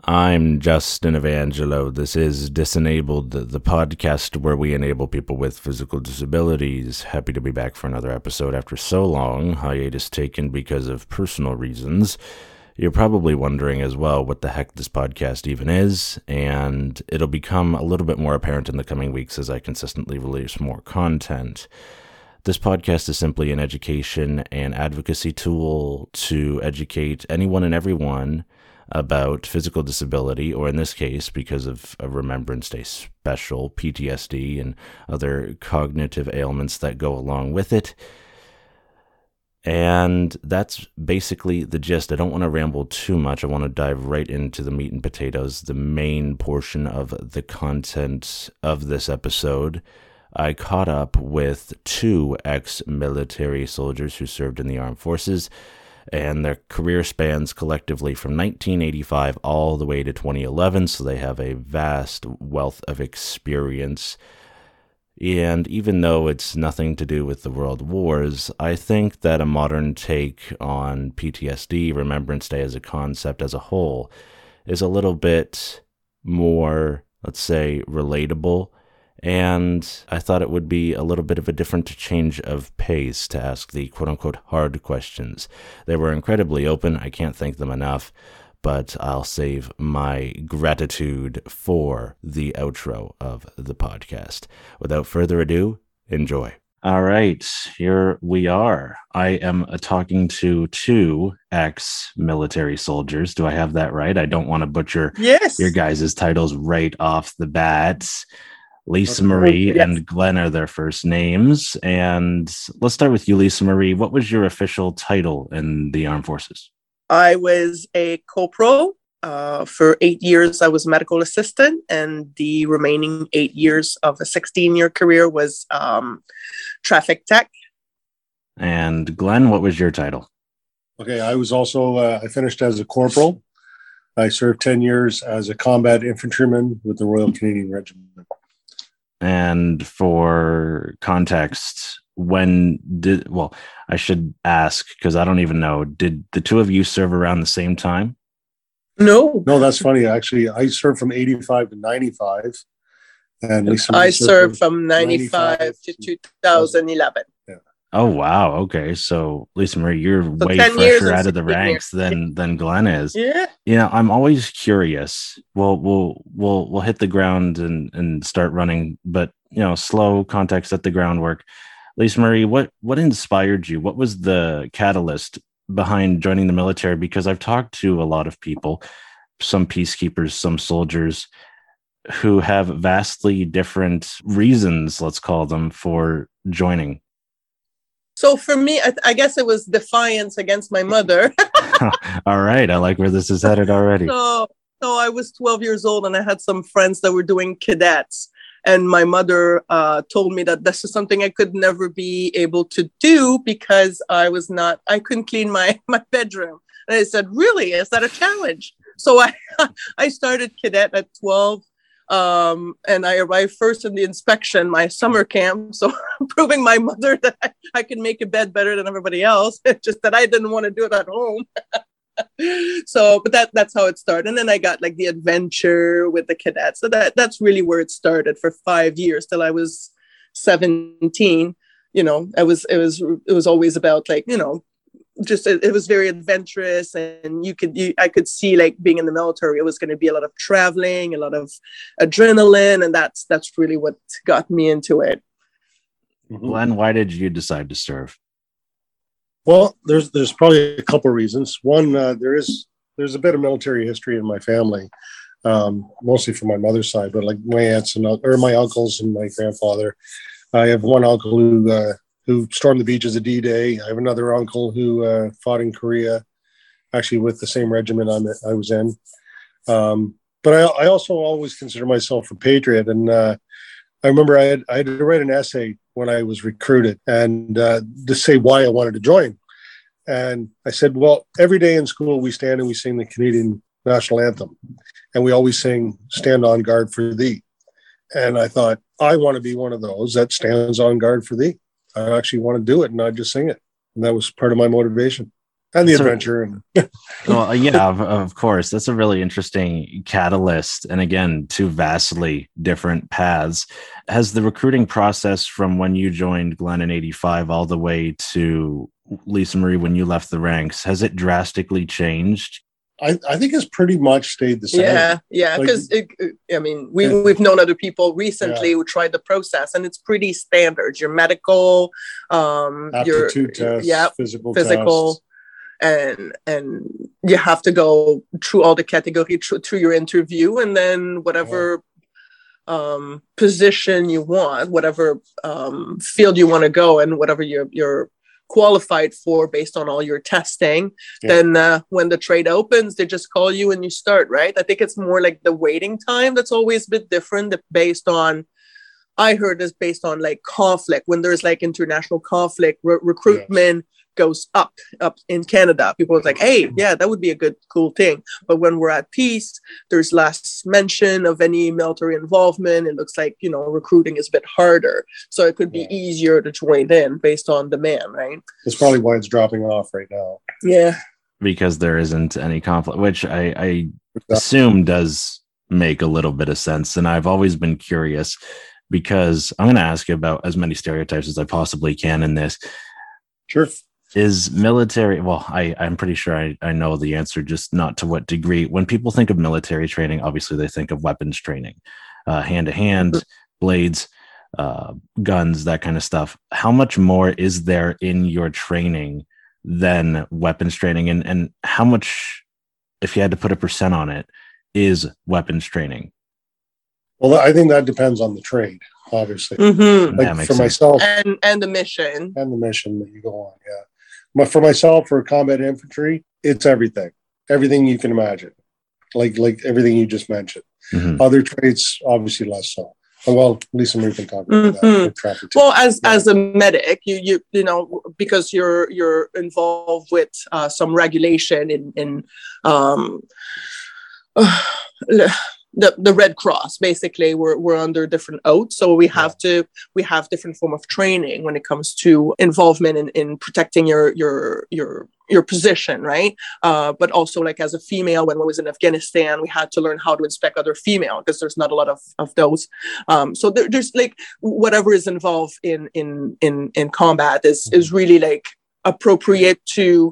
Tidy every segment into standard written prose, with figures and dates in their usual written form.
I'm Justin Evangelo. This is Disenabled, the podcast where we enable people with physical disabilities. Happy to be back for another episode after so long, hiatus taken because of personal reasons. You're probably wondering as well what the heck this podcast even is, and it'll become a little bit more apparent in the coming weeks as I consistently release more content. This podcast is simply an education and advocacy tool to educate anyone and everyone about physical disability, or in this case, because of a Remembrance Day special, PTSD and other cognitive ailments that go along with it. And that's basically the gist. I don't want to ramble too much. I want to dive right into the meat and potatoes, the main portion of the content of this episode. I caught up with two ex-military soldiers who served in the armed forces, and their career spans collectively from 1985 all the way to 2011, so they have a vast wealth of experience. And even though it's nothing to do with the world wars, I think that a modern take on PTSD, Remembrance Day as a concept as a whole, is a little bit more, let's say, relatable. And I thought it would be a little bit of a different change of pace to ask the quote-unquote hard questions. They were incredibly open. I can't thank them enough, but I'll save my gratitude for the outro of the podcast. Without further ado, enjoy. All right, here we are. I am talking to two ex-military soldiers. Do I have that right? I don't want to butcher your guys' titles right off the bat. Lisa Marie and Glenn are their first names. And let's start with you, Lisa Marie. What was your official title in the armed forces? I was a corporal. For 8 years, I was a medical assistant. And the remaining 8 years of a 16-year career was traffic tech. And Glenn, what was your title? Okay, I was also, I finished as a corporal. I served 10 years as a combat infantryman with the Royal Canadian Regiment. And for context, I should ask, because I don't even know, did the two of you serve around the same time? No, that's funny. Actually, I served from 85 to 95. And I served from 95 to 2011. Yeah. Oh, wow. Okay. So, Lisa Marie, you're way fresher out of the ranks than Glenn is. Yeah. You know, I'm always curious. We'll hit the ground and start running, but slow context at the groundwork. Lisa Marie, what inspired you? What was the catalyst behind joining the military? Because I've talked to a lot of people, some peacekeepers, some soldiers, who have vastly different reasons, let's call them, for joining. So for me, I guess it was defiance against my mother. All right. I like where this is headed already. So I was 12 years old and I had some friends that were doing cadets. And my mother told me that this is something I could never be able to do because I couldn't clean my bedroom. And I said, really? Is that a challenge? So I started cadet at 12. And I arrived first in the inspection, my summer camp. So proving my mother that I can make a bed better than everybody else. It's just that I didn't want to do it at home. But that's how it started. And then I got like the adventure with the cadets. So that's really where it started for 5 years till I was 17. It was always about like, it was very adventurous, and I could see like being in the military, it was going to be a lot of traveling, a lot of adrenaline, and that's really what got me into it. Glenn, why did you decide to serve? Well, there's probably a couple of reasons. One, there's a bit of military history in my family, mostly from my mother's side, but like my aunts or my uncles and my grandfather. I have one uncle who stormed the beaches of D-Day. I have another uncle who fought in Korea, actually with the same regiment I was in. But I also always consider myself a patriot. And I remember I had to write an essay when I was recruited and to say why I wanted to join. And I said, well, every day in school we stand and we sing the Canadian national anthem. And we always sing, "Stand on guard for thee." And I thought, I want to be one of those that stands on guard for thee. I actually want to do it and not just sing it. And that was part of my motivation. and the adventure. And well, yeah, of course. That's a really interesting catalyst. And again, two vastly different paths. Has the recruiting process from when you joined Glenn in 85 all the way to Lisa Marie when you left the ranks, has it drastically changed? I think it's pretty much stayed the same. Yeah. Because we've known other people recently who tried the process, and it's pretty standard. Your medical, aptitude tests, physical tests. And you have to go through all the categories through your interview, and then whatever position you want, whatever field you want to go, and whatever you're qualified for based on all your testing, then when the trade opens, they just call you and you start, right? I think it's more like the waiting time that's always a bit different based on, I heard is based on like conflict. When there's like international conflict, recruitment goes up in Canada. People are like, hey, that would be a cool thing. But when we're at peace, there's less mention of any military involvement. It looks like, recruiting is a bit harder. So it could be easier to join in based on demand, right? That's probably why it's dropping off right now. Yeah. Because there isn't any conflict, which I assume does make a little bit of sense. And I've always been curious because I'm going to ask you about as many stereotypes as I possibly can in this. Sure. Is military, well, I'm pretty sure I know the answer, just not to what degree. When people think of military training, obviously they think of weapons training, hand-to-hand, blades, guns, that kind of stuff. How much more is there in your training than weapons training? And how much, if you had to put a percent on it, is weapons training? Well, I think that depends on the trade, obviously. Mm-hmm. For myself, and the mission. And the mission that you go on, But for myself, for combat infantry, it's everything you can imagine, like everything you just mentioned. Mm-hmm. Other trades, obviously, less so. Well, Lisa Marie can talk about that. Well, as a medic, you know, because you're involved with some regulation in the Red Cross. Basically, we're under different oaths, so we have different form of training when it comes to involvement in protecting your position, right? But also, like as a female, when I was in Afghanistan, we had to learn how to inspect other female because there's not a lot of those. So there's like whatever is involved in combat is really like appropriate to.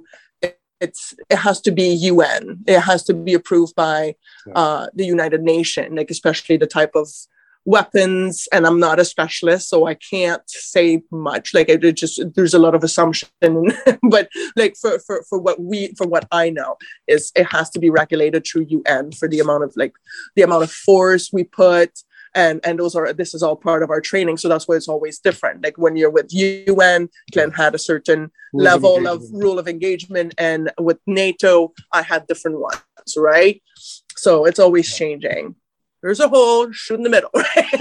It has to be UN. It has to be approved by the United Nations, like especially the type of weapons. And I'm not a specialist, so I can't say much. Like there's a lot of assumption, but like for what I know is it has to be regulated through UN for the amount of force we put. And this is all part of our training. So that's why it's always different. Like when you're with UN, Glenn had a certain level of rule of engagement. And with NATO, I had different ones, right? So it's always changing. There's a hole, shoot in the middle.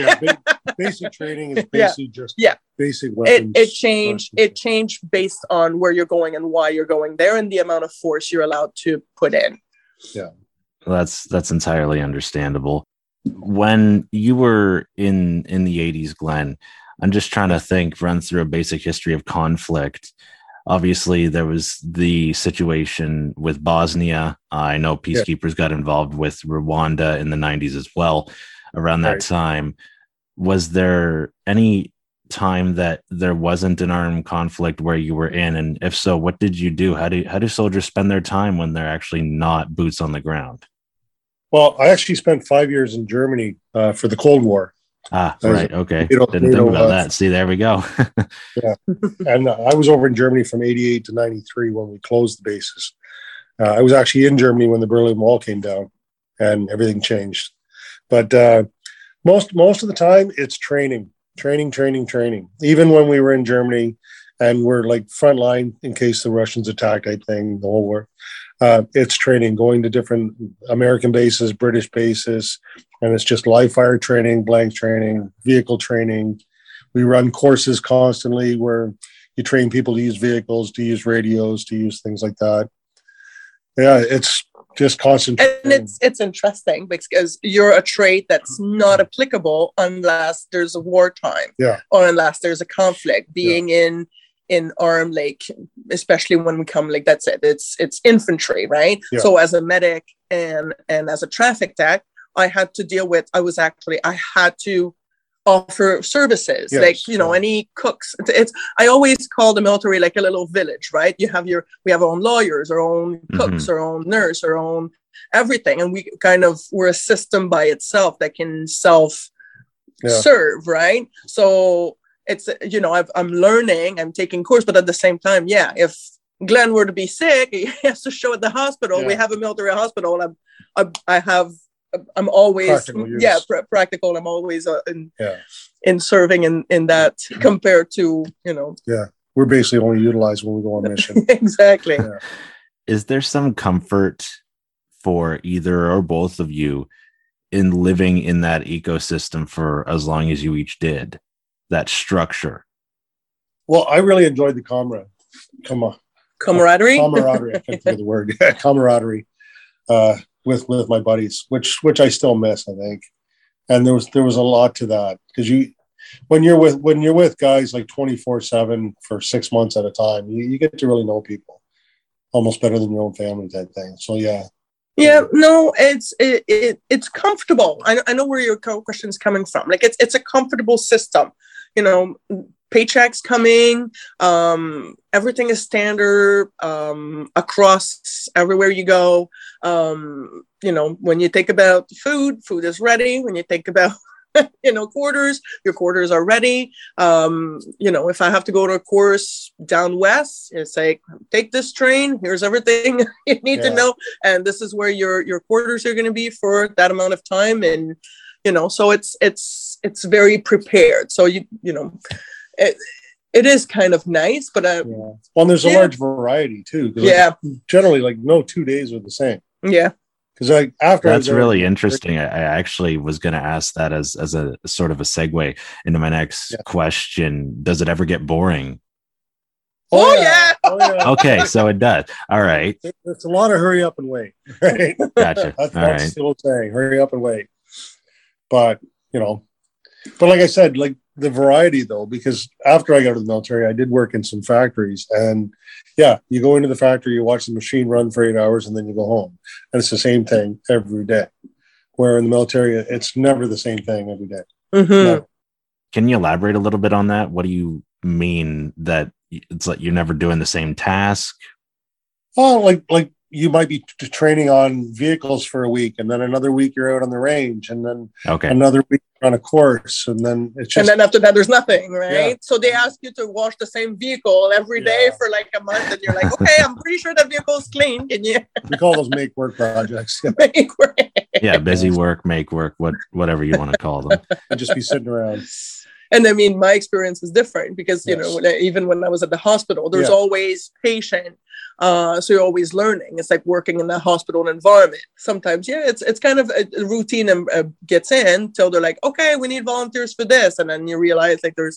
Basic training is basically just basic weapons. It changed based on where you're going and why you're going there and the amount of force you're allowed to put in. Yeah. Well, that's entirely understandable. When you were in the 80s, Glenn, I'm just trying to run through a basic history of conflict. Obviously, there was the situation with Bosnia. I know peacekeepers got involved with Rwanda in the 90s as well around that time. Was there any time that there wasn't an armed conflict where you were in? And if so, what did you do? How do soldiers spend their time when they're actually not boots on the ground? Well, I actually spent 5 years in Germany for the Cold War. Right. Okay. Didn't think about that. See, there we go. Yeah. And I was over in Germany from 88 to 93 when we closed the bases. I was actually in Germany when the Berlin Wall came down and everything changed. But most of the time, it's training. Even when we were in Germany and we're like frontline in case the Russians attack type thing, the whole war. It's training, going to different American bases, British bases, and it's just live fire training, blank training, vehicle training. We run courses constantly where you train people to use vehicles, to use radios, to use things like that. Yeah, it's just constant. And it's interesting because you're a trait that's not applicable unless there's a wartime, or unless there's a conflict. Being in in arm, like especially when we come, like that's it. It's infantry, right? Yeah. So as a medic and as a traffic tech, I had to deal with. I had to offer services, Yes, like any cooks. I always call the military like a little village, right? We have our own lawyers, our own cooks, our own nurse, our own everything, and we're a system by itself that can self serve, right? So it's I'm learning, I'm taking course, but at the same time, if Glenn were to be sick, he has to show at the hospital. We have a military hospital. I'm always practical. I'm always in serving in that compared to we're basically only utilized when we go on mission. Exactly. Yeah. Is there some comfort for either or both of you in living in that ecosystem for as long as you each did, that structure? Well, I really enjoyed the camaraderie. Camaraderie. I can't think of the word. Camaraderie with my buddies, which I still miss, I think. And there was a lot to that, because when you're with guys like 24/7 for 6 months at a time, you get to really know people almost better than your own family type thing. So no, it's comfortable. I know where your question is coming from. Like it's a comfortable system, paychecks coming, everything is standard across everywhere you go. When you think about food is ready. When you think about quarters, your quarters are ready. If I have to go to a course down west, it's like, take this train, here's everything you need to know, and this is where your quarters are going to be for that amount of time. And so it's very prepared. So it is kind of nice, but well, there's a large variety too. Generally, like no 2 days are the same. Because that's really interesting. I actually was going to ask that as a sort of a segue into my next question. Does it ever get boring? Oh yeah. Okay, so it does. All right. It's a lot of hurry up and wait. Right? Gotcha. That's the old saying, hurry up and wait. But like I said, like the variety though, because after I got out of the military, I did work in some factories, and you go into the factory, you watch the machine run for 8 hours, and then you go home, and it's the same thing every day. Where in the military, it's never the same thing every day. Mm-hmm. No. Can you elaborate a little bit on that? What do you mean that it's like you're never doing the same task? Oh, like you might be training on vehicles for a week, and then another week you're out on the range, and then another week on a course, and then it's just, and then after that there's nothing, right? So they ask you to wash the same vehicle every day for like a month, and you're like, okay, I'm pretty sure that vehicle is clean. Can you? We call those make work projects. Make work. Busy work, make work, whatever you want to call them. And just be sitting around. And I mean, my experience is different because, even when I was at the hospital, there's always patient. So you're always learning. It's like working in the hospital environment. Sometimes, it's kind of a routine and gets in till they're like, okay, we need volunteers for this. And then you realize like there's,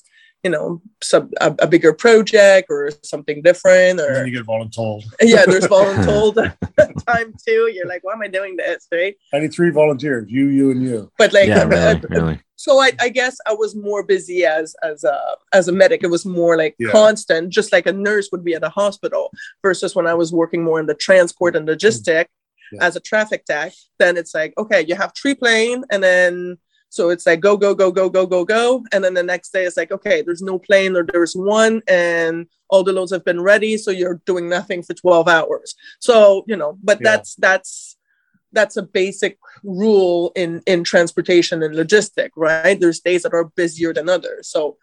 a bigger project or something different. Or and then you get voluntold. There's voluntold time too. You're like, why am I doing this? Right? I need 3 volunteers, you, and you. But like, really. So I guess I was more busy as a medic. It was more like constant, just like a nurse would be at a hospital, versus when I was working more in the transport and logistic as a traffic tech. Then it's like, okay, you have 3 plane, and then so it's like go, and then the next day it's like, okay, there's no plane, or there's one, and all the loads have been ready, so you're doing nothing for 12 hours. So but that's a basic rule in transportation and logistic, right? There's days that are busier than others. So,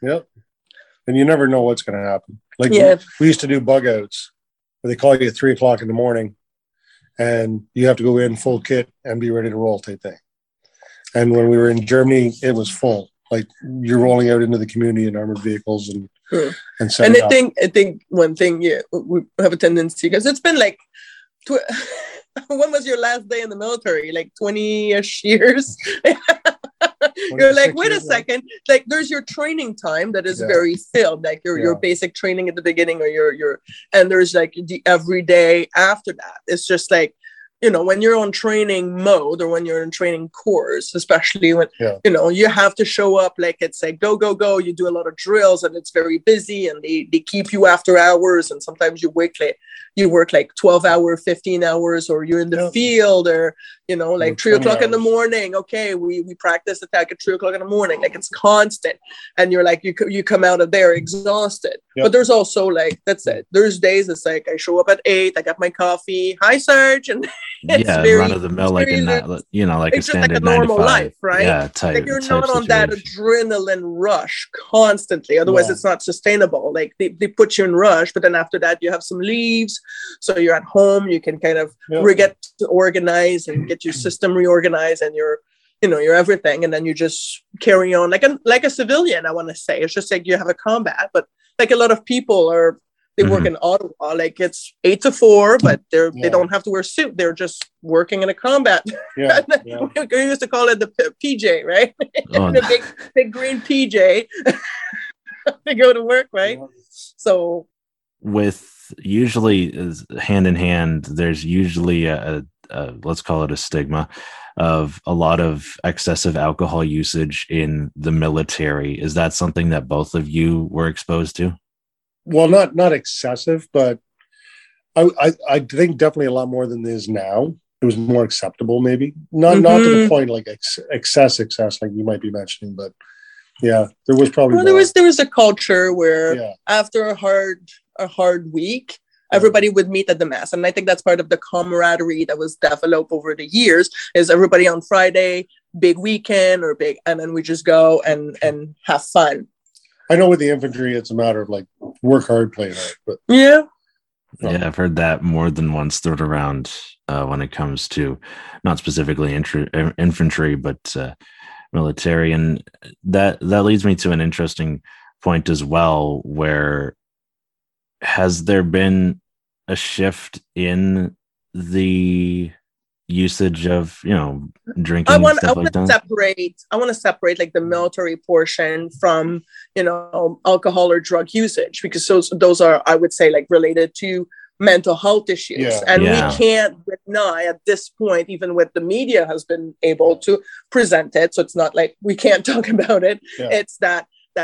and you never know what's going to happen. Like we used to do bug outs where they call you at 3:00 in the morning, and you have to go in full kit and be ready to roll type thing. And when we were in Germany, it was full. Like you're rolling out into the community in armored vehicles and setting up. I think one thing we have a tendency, because it's been like. When was your last day in the military? Like 20-ish years? You're like, wait a second. Like there's your training time that is very filled, like your basic training at the beginning, or your and there's like the everyday after that. It's just like when you're on training mode, or when you're in training course, especially when, you have to show up, like it's like, go, go, go. You do a lot of drills and it's very busy, and they keep you after hours. And sometimes you work like 12-hour, 15 hours, or you're in the field, or, like 3 o'clock in the morning. Okay. We practice attack at 3 o'clock in the morning. Like it's constant. And you're like, you come out of there exhausted. Yep. But there's also like, that's it. There's days it's like, I show up at 8, I got my coffee. Hi, Serge. And run of the mill, like like a standard like a normal 9 to 5 life, right? Yeah, like you're not on that adrenaline rush constantly. Otherwise, it's not sustainable. Like they put you in rush, but then after that, you have some leaves, so you're at home. You can kind of get organized and get your system reorganized, and your everything, and then you just carry on like a civilian. I want to say it's just like you have a combat, but like a lot of people they work in Ottawa, like it's 8 to 4, but they don't have to wear a suit. They're just working in a combat. Yeah, We used to call it the PJ, right? The big green PJ. They go to work, right? So with usually hand in hand, there's usually a let's call it a stigma of a lot of excessive alcohol usage in the military. Is that something that both of you were exposed to? Well, not excessive, but I think definitely a lot more than it is now. It was more acceptable, maybe not to the point like excess like you might be mentioning, but there was probably there was a culture where after a hard week, everybody would meet at the mess, and I think that's part of the camaraderie that was developed over the years. Is everybody on Friday, big weekend and then we just go and have fun. I know with the infantry, it's a matter of like work hard, play hard. But I've heard that more than once thrown around when it comes to not specifically infantry, but military, and that leads me to an interesting point as well. Where has there been a shift in the usage of drinking? I want to separate like the military portion from alcohol or drug usage, because those are, I would say, like related to mental health issues, and we can't deny at this point, even with the media has been able to present it, so it's not like we can't talk about it. It's that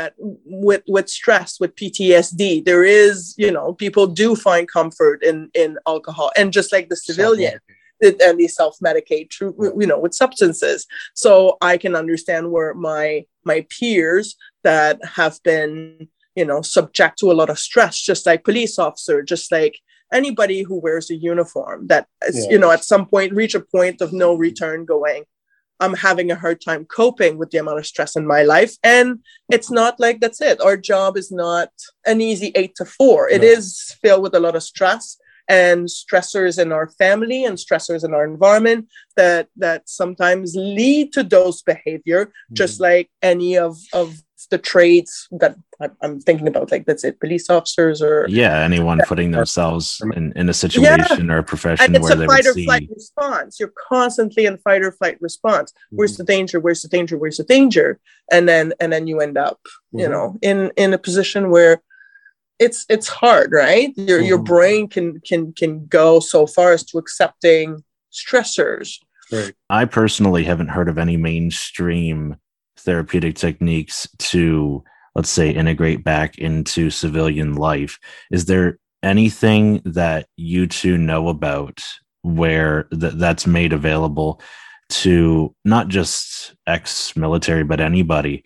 with stress, with PTSD, there is, people do find comfort in alcohol, and just like the civilian, and they self-medicate through, with substances. So I can understand where my peers that have been, subject to a lot of stress, just like police officer, just like anybody who wears a uniform, that is, at some point reach a point of no return, going, I'm having a hard time coping with the amount of stress in my life. And it's not like that's it. Our job is not an easy 8 to 4. It is filled with a lot of stress and stressors in our family and stressors in our environment that sometimes lead to those behavior, just like any of the trades that I'm thinking about, like that's it, police officers or anyone putting themselves in a situation or a profession, and it's where a fight or flight response. You're constantly in fight or flight response. Where's the danger? Where's the danger? Where's the danger? And then you end up, in a position where it's hard, right? Your brain can go so far as to accepting stressors. Right. I personally haven't heard of any mainstream therapeutic techniques to, let's say, integrate back into civilian life. Is there anything that you two know about where that's made available to not just ex-military, but anybody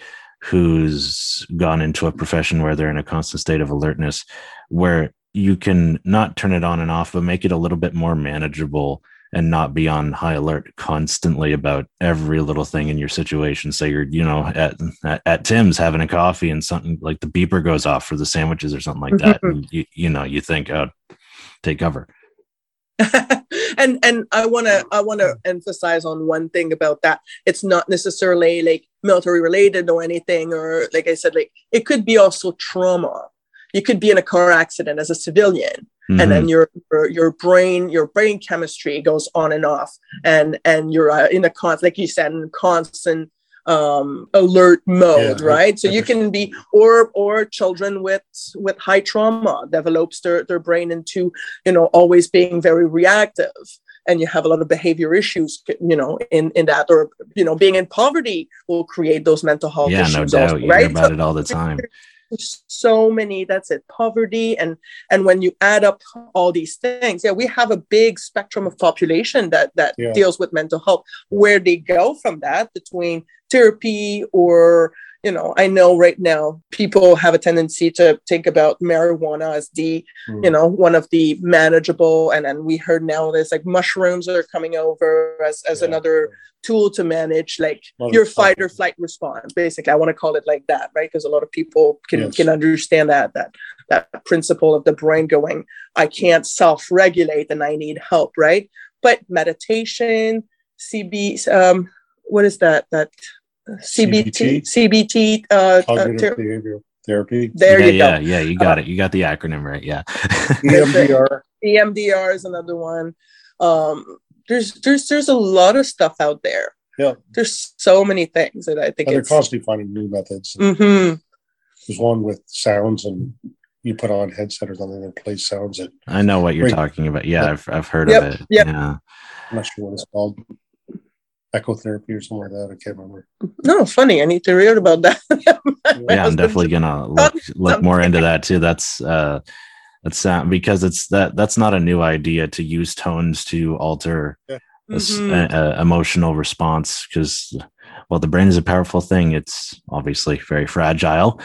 who's gone into a profession where they're in a constant state of alertness, where you can not turn it on and off, but make it a little bit more manageable and not be on high alert constantly about every little thing in your situation? So you're, at Tim's having a coffee and something like the beeper goes off for the sandwiches or something like that. And you think, oh, take cover. And I want to emphasize on one thing about that. It's not necessarily like military related or anything, or like I said, like it could be also trauma. You could be in a car accident as a civilian, and then your brain chemistry goes on and off, and you're in a like you said, in constant alert mode, right? So you can be, or children with high trauma develops their brain into, always being very reactive. and you have a lot of behavior issues, in that, or, being in poverty will create those mental health issues. No doubt. Also, you right? hear about it all the time. So many, that's it, poverty, and when you add up all these things, we have a big spectrum of population that deals with mental health. Where they go from that, between therapy, or I know right now people have a tendency to think about marijuana as the one of the manageable, and then we heard now there's like mushrooms are coming over as another tool to manage like your fight or flight response. Basically, I want to call it like that, right? Because a lot of people can understand that principle of the brain going, I can't self-regulate and I need help, right? But meditation, what is that? That CBT, cognitive behavioral therapy. There you go. Yeah, you got it. You got the acronym right. Yeah. EMDR. EMDR is another one. There's a lot of stuff out there. Yeah. There's so many things that I think they're constantly finding new methods. Mm-hmm. There's one with sounds, and you put on headset or something that plays sounds. I know what you're talking about. Yeah, I've heard of it. Yep. Yeah. I'm not sure what it's called. Ecotherapy or something like that. I can't remember. No, funny. I need to read about that. I'm definitely gonna look more into that too. That's because that's not a new idea, to use tones to alter emotional response, because the brain is a powerful thing. It's obviously very fragile.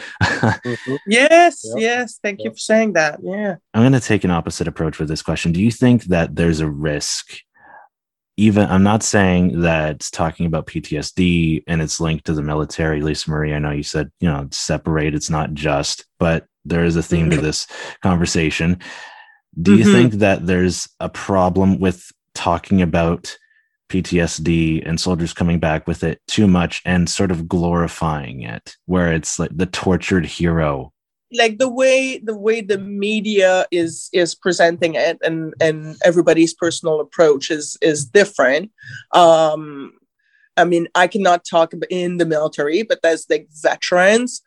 Yes. Thank you for saying that. Yeah. I'm going to take an opposite approach with this question. Do you think that there's a risk? Even, I'm not saying that it's talking about PTSD and it's linked to the military. Lisa Marie, I know you said, separate, it's not just, but there is a theme to this conversation. Do you think that there's a problem with talking about PTSD and soldiers coming back with it too much and sort of glorifying it, where it's like the tortured hero? Like the way the media is presenting it, and everybody's personal approach is different. I mean, I cannot talk about in the military, but there's like veterans.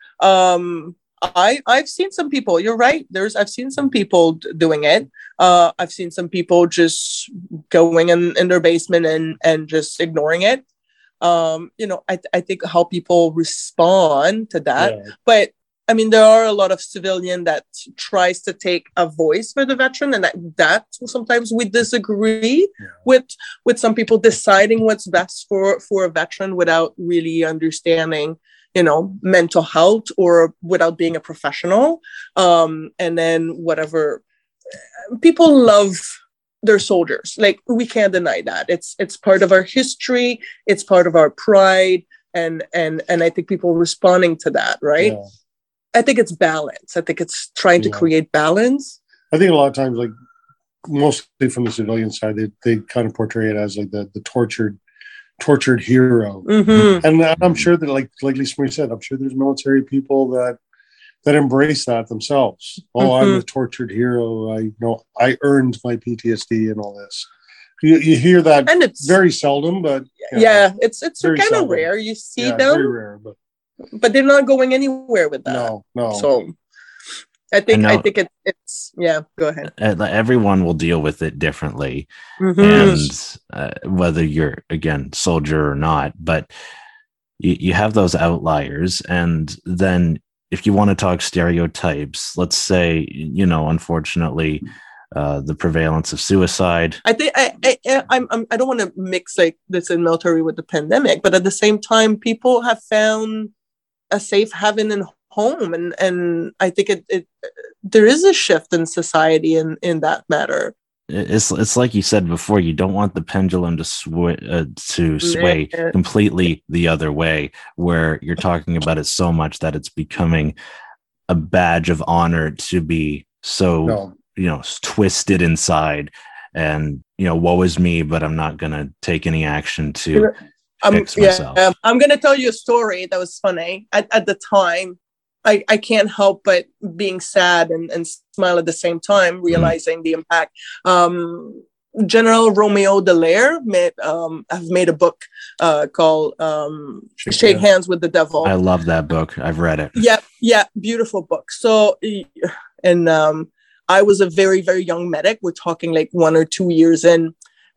I've seen some people. You're right. I've seen some people doing it. I've seen some people just going in their basement and just ignoring it. I think how people respond to that, but. I mean, there are a lot of civilian that tries to take a voice for the veteran, and that sometimes we disagree with some people deciding what's best for a veteran without really understanding, mental health, or without being a professional. And then whatever, people love their soldiers. Like, we can't deny that. It's part of our history. It's part of our pride. And I think people responding to that, right? Yeah. I think it's balance. I think it's trying to create balance. I think a lot of times, like mostly from the civilian side, they kind of portray it as like the tortured hero. Mm-hmm. And I'm sure that, like Lisa Marie said, I'm sure there's military people that embrace that themselves. Oh, I'm a tortured hero. I earned my PTSD and all this. You hear that, and it's very seldom, but it's kind of rare. You see them. Very rare, but they're not going anywhere with that. No. So I think it's go ahead. Everyone will deal with it differently. Mm-hmm. And whether you're, again, soldier or not, but you have those outliers. And then if you want to talk stereotypes, let's say, unfortunately, the prevalence of suicide. I think I don't want to mix like this in military with the pandemic, but at the same time, people have found a safe haven and home, and I think there is a shift in society in that matter. It's like you said before, you don't want the pendulum to sway completely the other way, where you're talking about it so much that it's becoming a badge of honor to be so twisted inside, and woe is me, but I'm not gonna take any action to fix myself. I'm gonna tell you a story that was funny. At the time, I can't help but being sad and smile at the same time, realizing the impact. General Romeo Dallaire have made a book called Shake Hands with the Devil. I love that book. I've read it. Yeah, beautiful book. So, and I was a very, very young medic. We're talking like 1 or 2 years in.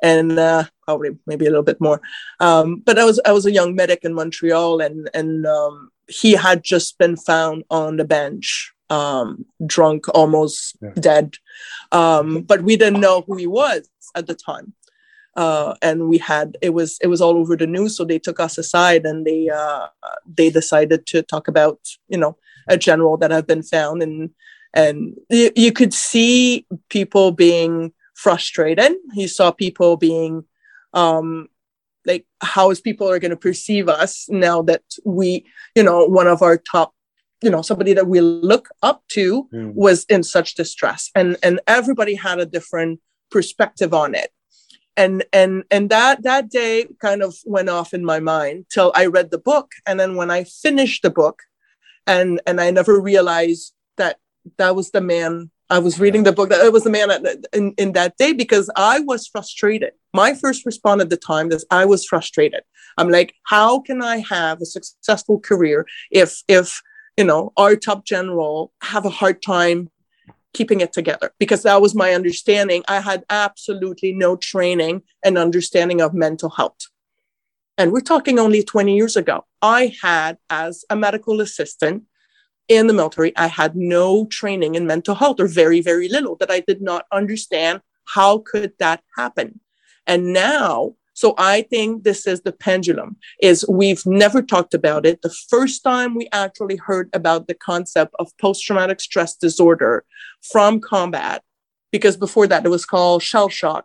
and probably maybe a little bit more. But I was a young medic in Montreal, and he had just been found on the bench, drunk, almost dead. But we didn't know who he was at the time. And it was all over the news. So they took us aside, and they decided to talk about, a general that had been found, and you could see people being frustrated. You saw people being like, how is people are going to perceive us now that we, one of our top, somebody that we look up to was in such distress, and everybody had a different perspective on it. And that day kind of went off in my mind till I read the book. And then when I finished the book, and I never realized that was the man. I was reading the book, that it was the man in that day, because I was frustrated. My first response at the time is I was frustrated. I'm like, how can I have a successful career if our top general have a hard time keeping it together? Because that was my understanding. I had absolutely no training and understanding of mental health. And we're talking only 20 years ago. I had, as a medical assistant in the military, I had no training in mental health, or very, very little, that I did not understand how could that happen. And now, so I think this is the pendulum, is we've never talked about it. The first time we actually heard about the concept of post-traumatic stress disorder from combat, because before that it was called shell shock,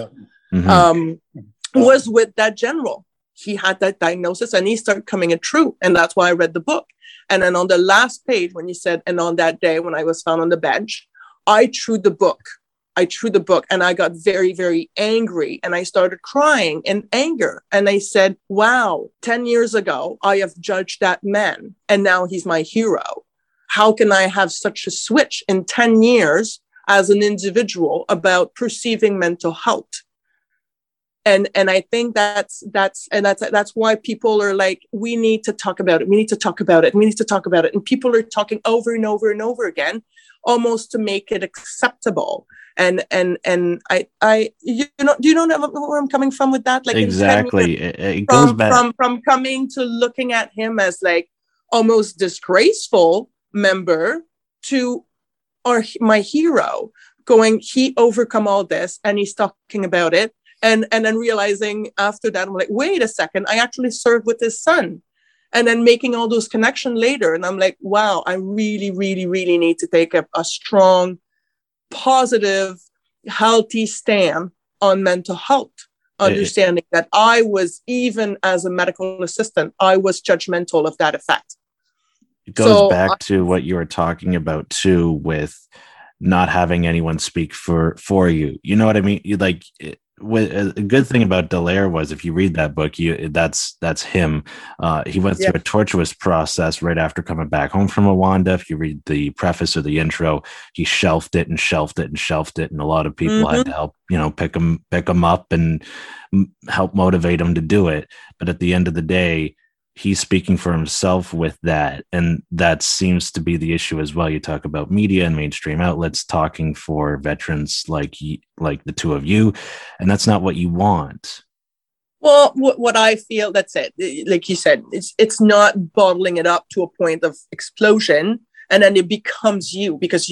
was with that general. He had that diagnosis, and he started coming it true. And that's why I read the book. And then on the last page, when you said, and on that day when I was found on the bench, I threw the book, and I got very, very angry, and I started crying in anger. And I said, wow, 10 years ago, I have judged that man, and now he's my hero. How can I have such a switch in 10 years as an individual about perceiving mental health? And I think that's why people are like, we need to talk about it. We need to talk about it. We need to talk about it. And people are talking over and over and over again, almost to make it acceptable. And I do you know where I'm coming from with that? Like, exactly. It goes back from coming to looking at him as like almost disgraceful member to my hero, going, he overcome all this, and he's talking about it. And then realizing after that, I'm like, wait a second, I actually served with his son. And then making all those connections later. And I'm like, wow, I really, really, really need to take a strong, positive, healthy stand on mental health. Understanding that I was, even as a medical assistant, I was judgmental of that effect. It goes back to what you were talking about too, with not having anyone speak for you. You know what I mean? A good thing about Dallaire was, if you read that book, that's him. He went through a tortuous process right after coming back home from Rwanda. If you read the preface or the intro, he shelved it, and a lot of people had to help, pick him up and help motivate him to do it. But at the end of the day, he's speaking for himself with that, and that seems to be the issue as well. You talk about media and mainstream outlets talking for veterans like the two of you, and that's not what you want. Well, what I feel, that's it. Like you said, it's not bottling it up to a point of explosion, and then it becomes you, because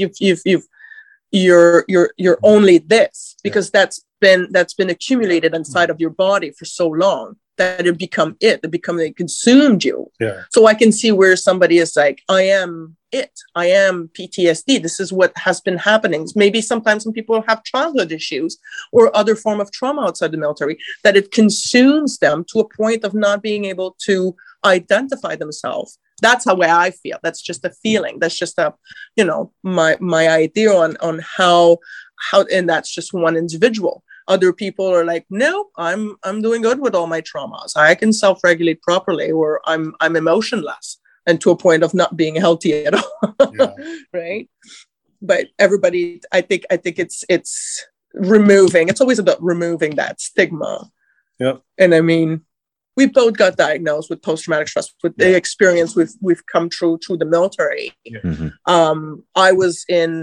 you're only this, because that's been accumulated inside of your body for so long that it consumed you. Yeah. So I can see where somebody is like, I am PTSD. This is what has been happening. Maybe sometimes some people have childhood issues or other form of trauma outside the military, that it consumes them to a point of not being able to identify themselves. That's how I feel. That's just a feeling. That's just my idea on how, and that's just one individual. Other people are like, no, I'm doing good with all my traumas. I can self-regulate properly, or I'm emotionless, and to a point of not being healthy at all. Yeah. Right. But everybody, I think it's removing. It's always about removing that stigma. Yeah. And I mean, we both got diagnosed with post-traumatic stress with the experience we've come through the military. Yeah. Mm-hmm.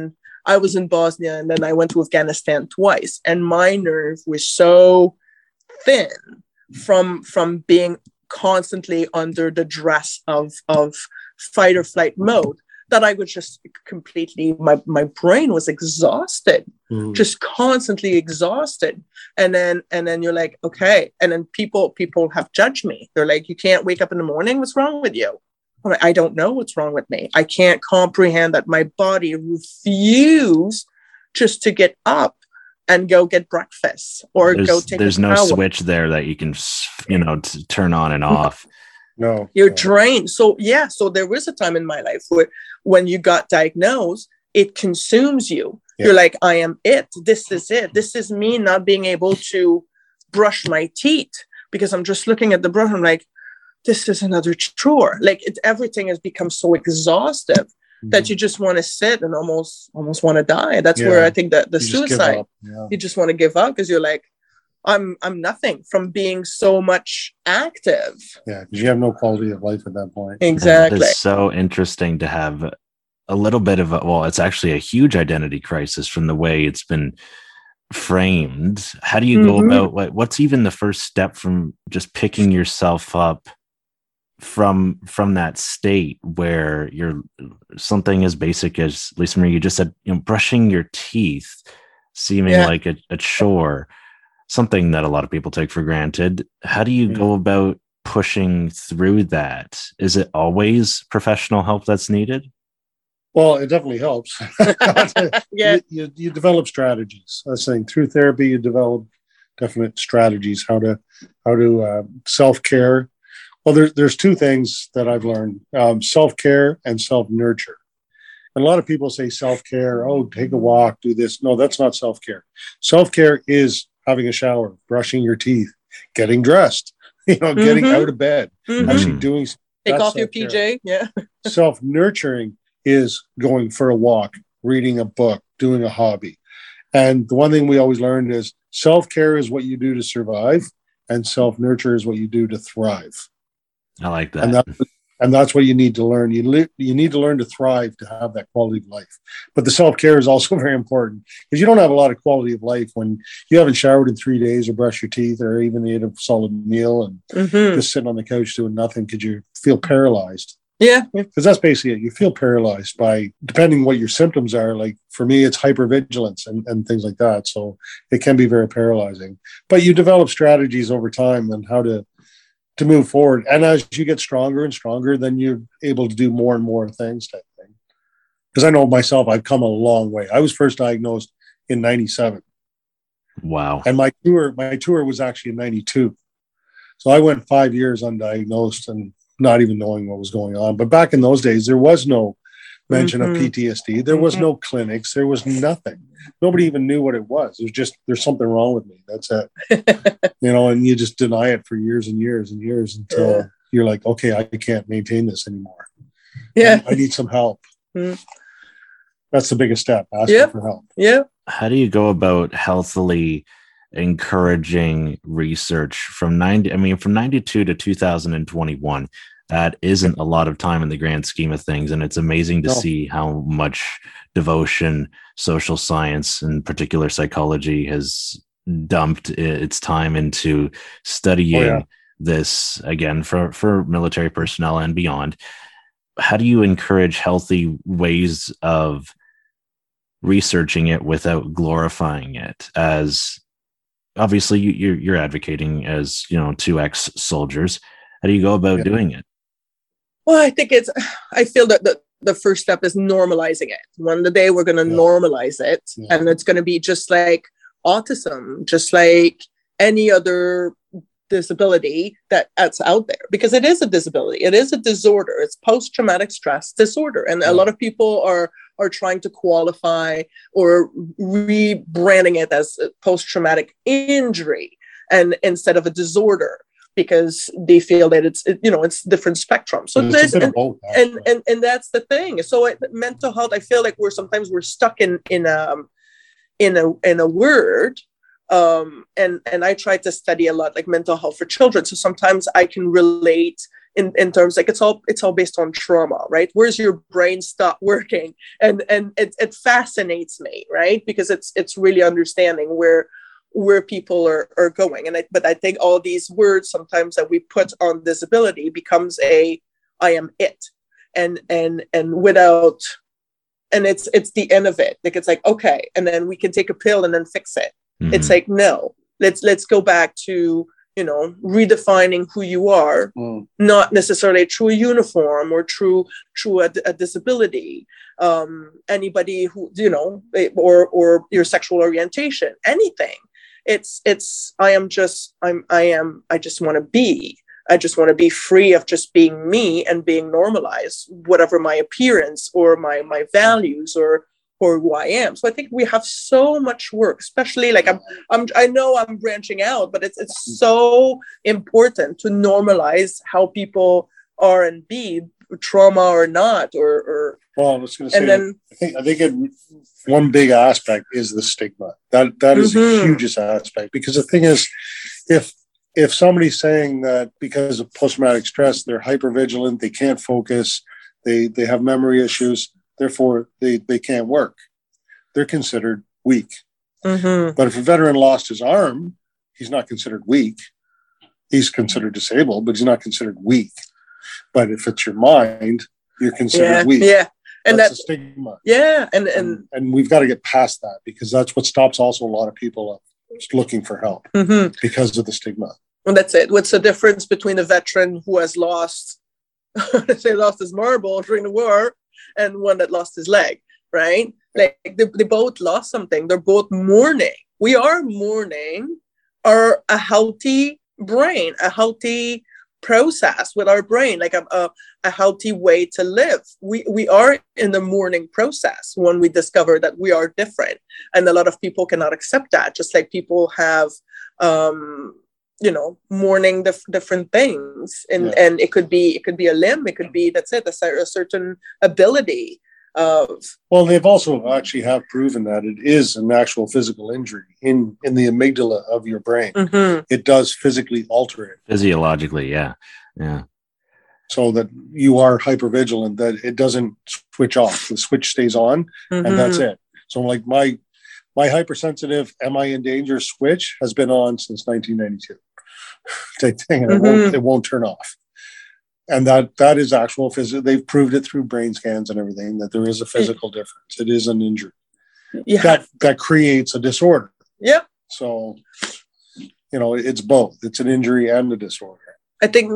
I was in Bosnia and then I went to Afghanistan twice, and my nerve was so thin from being constantly under the dress of fight or flight mode that I was just completely, my brain was exhausted, just constantly exhausted. And then you're like, okay. And then people have judged me. They're like, you can't wake up in the morning. What's wrong with you? I'm like, I don't know what's wrong with me. I can't comprehend that my body refused just to get up and go get breakfast or go take a shower. There's no switch there that you can, turn on and off. No, you're drained. So there was a time in my life where when you got diagnosed, it consumes you. Yeah. You're like, I am it. This is it. This is me not being able to brush my teeth because I'm just looking at the brush. I'm like, this is another chore. Like everything has become so exhaustive that you just want to sit and almost want to die. That's where I think that the suicide, you just want to give up because you're like, I'm nothing from being so much active. Yeah, because you have no quality of life at that point. Exactly. It's so interesting to have a little bit of it's actually a huge identity crisis from the way it's been framed. How do you go about what's even the first step from just picking yourself up from that state where you're something as basic as, Lisa Marie, you just said, brushing your teeth seeming like a chore, something that a lot of people take for granted. How do you go about pushing through that? Is it always professional help that's needed? Well, it definitely helps. You develop strategies. I was saying through therapy, you develop definite strategies, how to self-care. Well, there's two things that I've learned, self-care and self-nurture. And a lot of people say self-care, take a walk, do this. No, that's not self-care. Self-care is having a shower, brushing your teeth, getting dressed, getting out of bed, actually doing. Take off your PJ. Yeah. Self-nurturing is going for a walk, reading a book, doing a hobby. And the one thing we always learned is self-care is what you do to survive, and self-nurture is what you do to thrive. I like that. And that's what you need to learn. You need to learn to thrive to have that quality of life. But the self-care is also very important because you don't have a lot of quality of life when you haven't showered in 3 days or brushed your teeth or even ate a solid meal and just sitting on the couch doing nothing because you feel paralyzed. Yeah. Because that's basically it. You feel paralyzed by, depending what your symptoms are. Like for me, it's hypervigilance and things like that. So it can be very paralyzing. But you develop strategies over time on how to move forward. And as you get stronger and stronger, then you're able to do more and more things type thing. Because I know myself, I've come a long way. I was first diagnosed in 97. Wow. And my tour was actually in 92. So I went 5 years undiagnosed and not even knowing what was going on. But back in those days, there was no mention of PTSD. There was no clinics. There was nothing. Nobody even knew what it was. It was just, there's something wrong with me. That's it. And you just deny it for years and years and years until you're like, okay, I can't maintain this anymore. Yeah. I need some help. That's the biggest step, asking for help. Yeah. How do you go about healthily encouraging research from 92 to 2021? That isn't a lot of time in the grand scheme of things. And it's amazing to see how much devotion social science, in particular psychology, has dumped its time into studying this, again, for military personnel and beyond. How do you encourage healthy ways of researching it without glorifying it? As obviously you're advocating as, two ex-soldiers. How do you go about doing it? Well, I feel that the first step is normalizing it. One day we're going to normalize it, and it's going to be just like autism, just like any other disability that's out there, because it is a disability. It is a disorder. It's post-traumatic stress disorder. And a lot of people are trying to qualify or rebranding it as a post-traumatic injury and instead of a disorder, because they feel that it's different spectrum. So there's and that's the thing. So mental health, I feel like we're stuck in a word. And I try to study a lot like mental health for children. So sometimes I can relate in terms like it's all based on trauma, right? Where's your brain stop working? And it fascinates me, right? Because it's really understanding where people are going. But I think all these words sometimes that we put on disability becomes I am it. And without, and it's the end of it. Like, it's like, okay, and then we can take a pill and then fix it. Mm-hmm. It's like, no, let's go back to, redefining who you are, not necessarily through a uniform or through a disability, anybody who, or your sexual orientation, anything. I just want to be. I just want to be free of just being me and being normalized, whatever my appearance or my values or who I am. So I think we have so much work, especially like I know I'm branching out, but it's so important to normalize how people are and be, trauma or not, or. Well, I was going to say, then, I think one big aspect is the stigma. That is the hugest aspect, because the thing is, if somebody's saying that because of post-traumatic stress, they're hypervigilant, they can't focus, they have memory issues, therefore they can't work, they're considered weak. Mm-hmm. But if a veteran lost his arm, he's not considered weak. He's considered disabled, but he's not considered weak. But if it's your mind, you're considered weak. Yeah. And that's a stigma. Yeah. And we've got to get past that, because that's what stops also a lot of people looking for help, because of the stigma. And that's it. What's the difference between a veteran who has lost his marble during the war and one that lost his leg, right? Like they both lost something. They're both mourning. We are mourning a healthy brain, a healthy process with our brain, like a healthy way to live. We are in the mourning process when we discover that we are different. And a lot of people cannot accept that, just like people have mourning different things, and it could be a limb, it could be that's a certain ability of. Well, they've also actually have proven that it is an actual physical injury in the amygdala of your brain. Mm-hmm. It does physically alter it physiologically, yeah. So that you are hypervigilant, that it doesn't switch off. The switch stays on, and that's it. So like my hypersensitive "am I in danger" switch has been on since 1992. It won't turn off. And that is actual physical. They've proved it through brain scans and everything, that there is a physical difference. It is an injury that creates a disorder. Yeah. So, it's both. It's an injury and a disorder. I think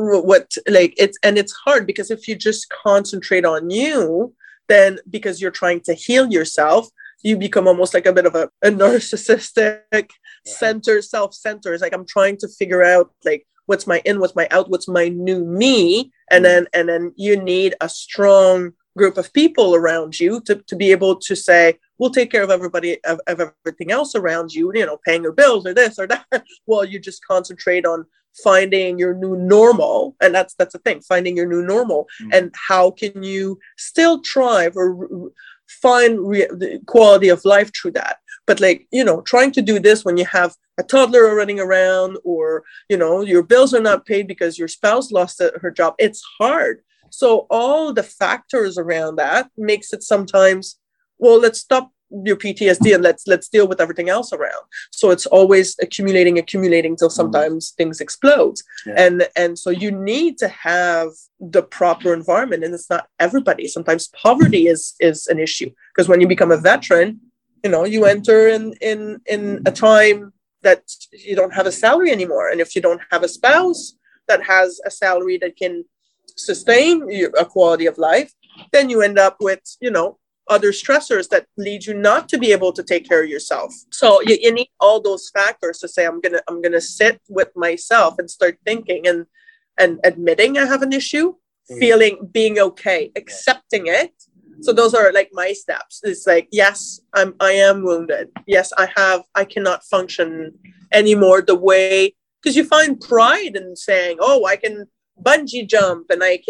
it's hard, because if you just concentrate on you, then because you're trying to heal yourself, you become almost like a bit of a narcissistic, self-centered. It's like, I'm trying to figure out like what's my in, what's my out, what's my new me. And then you need a strong group of people around you to be able to say, we'll take care of everybody, of everything else around you, paying your bills or this or that. Well, you just concentrate on finding your new normal. And that's the thing, finding your new normal. And how can you still thrive or find the quality of life through that? But trying to do this when you have a toddler running around, or your bills are not paid because your spouse lost her job, it's hard. So all the factors around that makes it sometimes, well, let's stop your PTSD and let's deal with everything else around. So it's always accumulating till sometimes things explode. Yeah. And so you need to have the proper environment, and it's not everybody. Sometimes poverty is an issue, because when you become a veteran, you enter in a time that you don't have a salary anymore. And if you don't have a spouse that has a salary that can sustain a quality of life, then you end up with, other stressors that lead you not to be able to take care of yourself. So you need all those factors to say, I'm gonna sit with myself and start thinking and admitting I have an issue, being okay, accepting it. So those are like my steps. It's like, yes, I am wounded. Yes, I cannot function anymore the way, because you find pride in saying, oh, I can bungee jump and I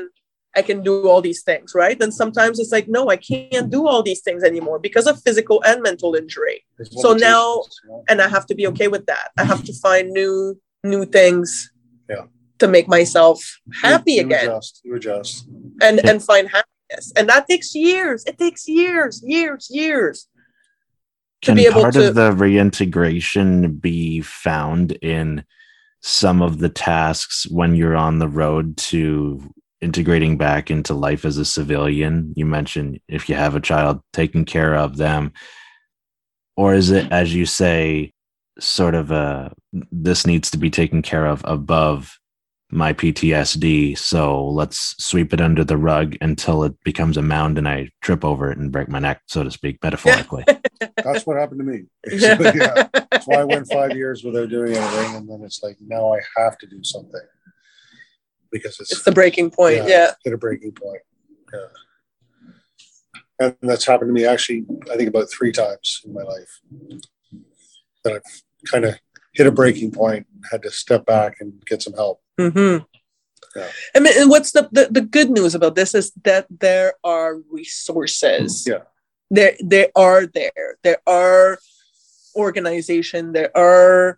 can do all these things, right? And sometimes it's like, no, I can't do all these things anymore because of physical and mental injury. So now, and I have to be okay with that. I have to find new things to make myself happy you again. You adjust. And find happiness. And that takes years. It takes years to be able to. Can part of the reintegration be found in some of the tasks when you're on the road to integrating back into life as a civilian? You mentioned if you have a child, taking care of them. Or is it, as you say, sort of this needs to be taken care of above my PTSD, so let's sweep it under the rug until it becomes a mound and I trip over it and break my neck, so to speak, metaphorically. That's what happened to me. Yeah. That's why I went 5 years without doing anything, and then it's like, now I have to do something because it's the breaking point. Hit a breaking point. Yeah, and that's happened to me actually, I think about 3 times in my life that I've kind of hit a breaking point, had to step back and get some help. Mm-hmm. Yeah. I mean, and what's the good news about this is that there are resources. Yeah. There are organization, there are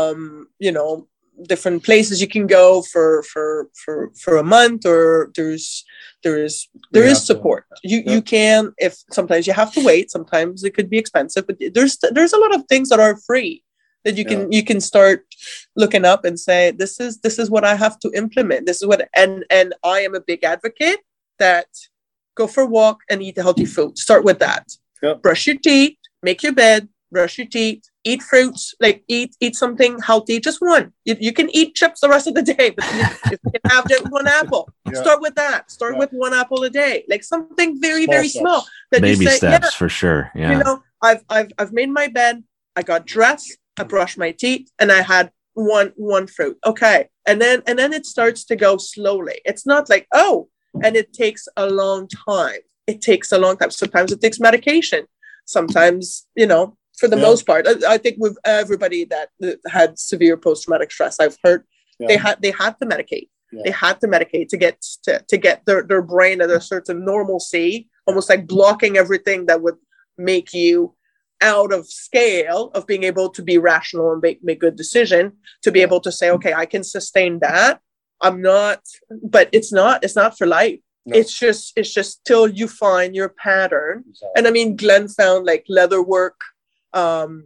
different places you can go for a month, or there is support. You can, if sometimes you have to wait, sometimes it could be expensive, but there's a lot of things that are free that you can start looking up and say, this is what I have to implement. This is what, and I am a big advocate that go for a walk and eat healthy food. Start with that. Yep. Brush your teeth, make your bed, brush your teeth, eat fruits, like eat something healthy, just one. You can eat chips the rest of the day, but if you can have just one apple, start with that. Start with one apple a day, like something very, very small. That baby you say, steps for sure. Yeah. I've made my bed, I got dressed, I brushed my teeth, and I had one fruit. Okay. And then it starts to go slowly. It's not like, and it takes a long time. Sometimes it takes medication. Sometimes, for the most part, I think with everybody that had severe post-traumatic stress, I've heard they had to medicate. Yeah. They had to medicate to get their brain at a certain normalcy, almost like blocking everything that would make you out of scale of being able to be rational and make good decision, to be able to say, okay, I can sustain that. I'm not, but it's not for life. No. It's just till you find your pattern. Exactly. And I mean, Glenn found like leather work, and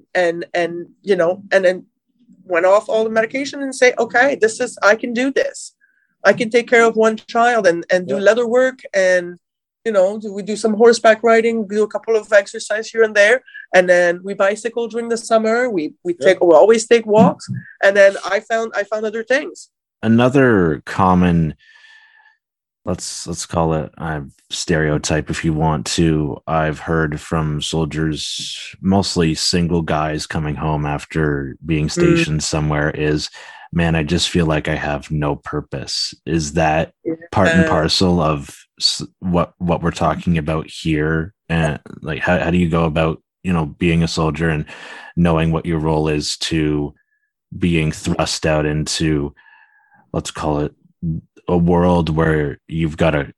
then went off all the medication and say, okay, I can do this. I can take care of one child and do leather work, and we do some horseback riding, do a couple of exercise here and there, and then we bicycle during the summer. We always take walks, and then I found other things. Another common, let's call it stereotype if you want to, I've heard from soldiers, mostly single guys coming home after being stationed somewhere, is, man, I just feel like I have no purpose. Is that part and parcel of what we're talking about here? And like, how do you go about, being a soldier and knowing what your role is, to being thrust out into, let's call it, a world where you've got to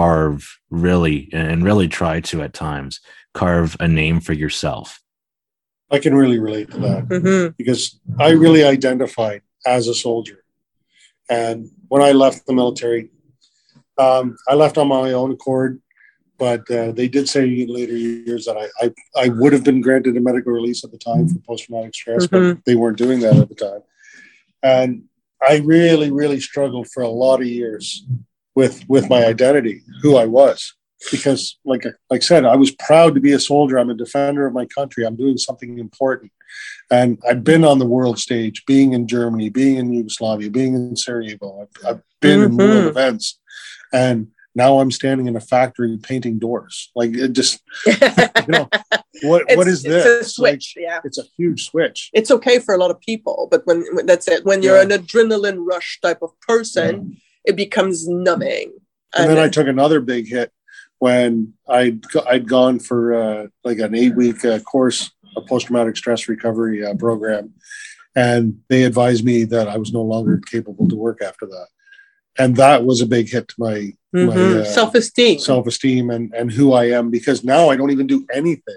really try to, at times, carve a name for yourself? I can really relate to that, because I really identified as a soldier. And when I left the military, I left on my own accord, but they did say in later years that I would have been granted a medical release at the time for post-traumatic stress, but they weren't doing that at the time. And I really, really struggled for a lot of years with my identity, who I was, because like I said, I was proud to be a soldier. I'm a defender of my country. I'm doing something important. And I've been on the world stage, being in Germany, being in Yugoslavia, being in Sarajevo. I've been in world events, and now I'm standing in a factory painting doors. Like, it just, what is this? It's a switch. Like, it's a huge switch. It's okay for a lot of people, but when that's it. When you're an adrenaline rush type of person, it becomes numbing. And then I took another big hit when I'd gone for like an 8-week course, a post-traumatic stress recovery program. And they advised me that I was no longer capable to work after that. And that was a big hit to my self-esteem and who I am, because now I don't even do anything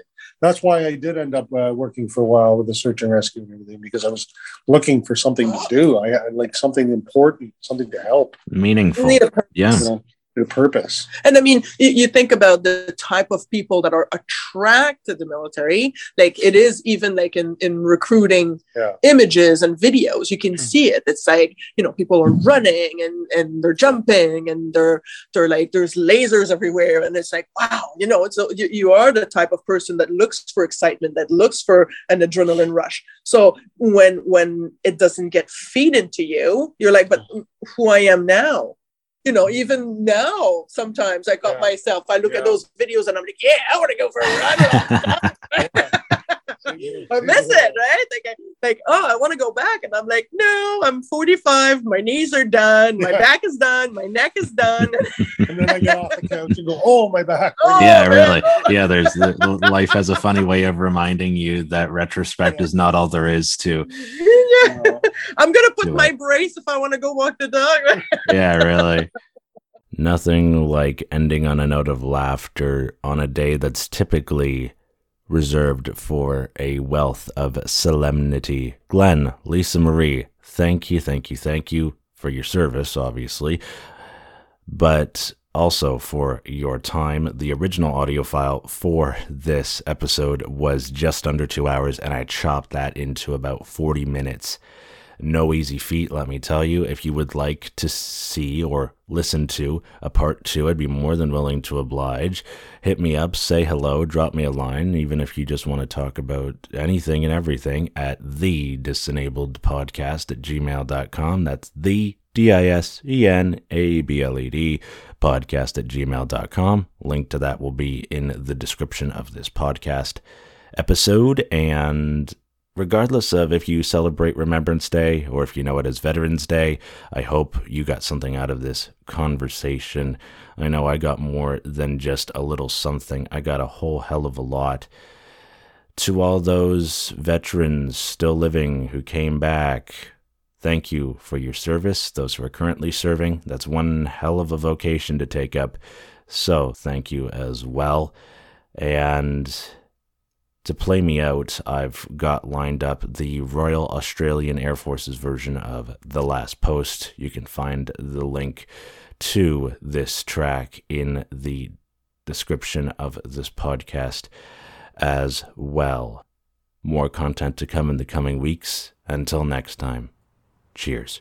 That's why I did end up working for a while with the search and rescue and everything, because I was looking for something to do. I like something important, something to help. Meaningful. Yeah. The purpose. And I mean, you think about the type of people that are attracted to the military, like it is even like in recruiting images and videos, you can see it. It's like, people are running and they're jumping and they're like, there's lasers everywhere. And it's like, wow, so you are the type of person that looks for excitement, that looks for an adrenaline rush. So when it doesn't get feed into you, you're like, but who I am now? Even now, sometimes I got myself, I look at those videos and I'm like, I want to go for a run. I miss it, right? I want to go back. And I'm like, no, I'm 45. My knees are done. My back is done. My neck is done. And then I get off the couch and go, oh, my back. Yeah, really. Yeah, there's life has a funny way of reminding you that retrospect is not all there is to. I'm going to put my brace if I want to go walk the dog. Yeah, really. Nothing like ending on a note of laughter on a day that's typically reserved for a wealth of solemnity. Glenn, Lisa Marie, thank you for your service, obviously, but also for your time. The original audio file for this episode was just under 2 hours, and I chopped that into about 40 minutes. No easy feat, let me tell you. If you would like to see or listen to a part 2, I'd be more than willing to oblige. Hit me up, say hello, drop me a line, even if you just want to talk about anything and everything, at thedisenabledpodcast@gmail.com. That's the DISENABLED podcast@gmail.com. Link to that will be in the description of this podcast episode. And regardless of if you celebrate Remembrance Day or if you know it as Veterans Day, I hope you got something out of this conversation. I know I got more than just a little something. I got a whole hell of a lot. To all those veterans still living who came back, thank you for your service. Those who are currently serving, that's one hell of a vocation to take up. So thank you as well. And to play me out, I've got lined up the Royal Australian Air Force's version of The Last Post. You can find the link to this track in the description of this podcast as well. More content to come in the coming weeks. Until next time, cheers.